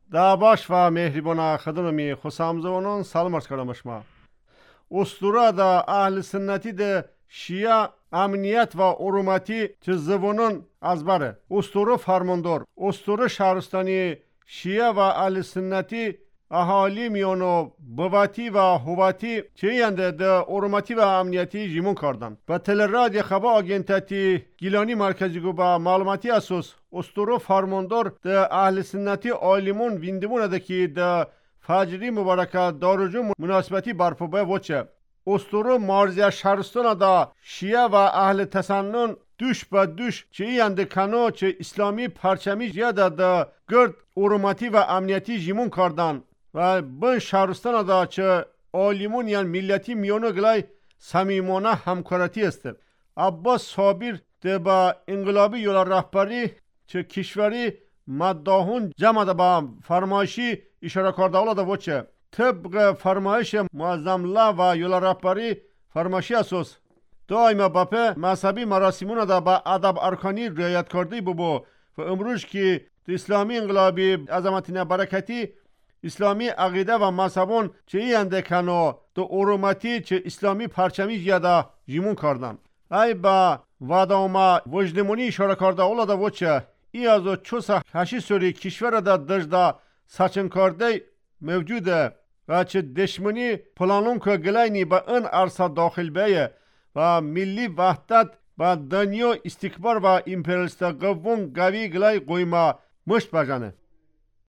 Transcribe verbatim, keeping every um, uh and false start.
داباش و مهربان خدممی خسامزونون سلام عرض کردم شما. اسطوره دا اهل سنتی دا شیعه امنیت و ارومتی چه زبانون از بره. اسطوره فرماندار، اسطوره شهرستانی شیعه و اهل سنتی اهالی میانو بواتی و هواتی چه ینده دا ارومتی و امنیتی جیمون کردن. و تل رادی خبا آگینتاتی گیلانی مرکزی گو با معلوماتی اساس اسطوره فرماندار دا اهل سنتی آلیمون ویندمون ده که دا فجری مبارکه دارجو مناسبتی برپا به وچه. اسطوره مارزی شهرستان دا شیعه و اهل تسنن دوش با دوش چه ینده کنو چه اسلامی پرچمی زیاده دا گرد ارومتی و امنیتی جیمون کردن. و بن شهرستان دا چه آلیمون یان ملتی میانو گلای صمیمانه همکارتی است. عباس صابر ده با انقلابی یولا رهبری چه کشوری مداهون جمع ده با فرمایشی اشاره کرده اولا ده وچه طبق فرمایش معظم الله و یولا رهبری فرمایشی اساس دائما باپه مذهبی مراسمون ده با ادب ارکانی رعایت کرده ببو و امروز که اسلامی انقلابی عظمتین برکتی اسلامی عقیده و مذهبون چه اینده کنو دو ارومتی چه اسلامی پرچمی زیاده جیمون کردن. ای با واداما وجدمونی اشاره کرده اولا دا وچه ای از چوسا هشی سوری کشور دا دجدا سچن کرده موجوده و چه دشمنی پلانون که گلینی با این عرصه داخل بیه و ملی وحدت با دنیا استکبار و امپریالیست قوون گوی گلای قویما مشت بجانه.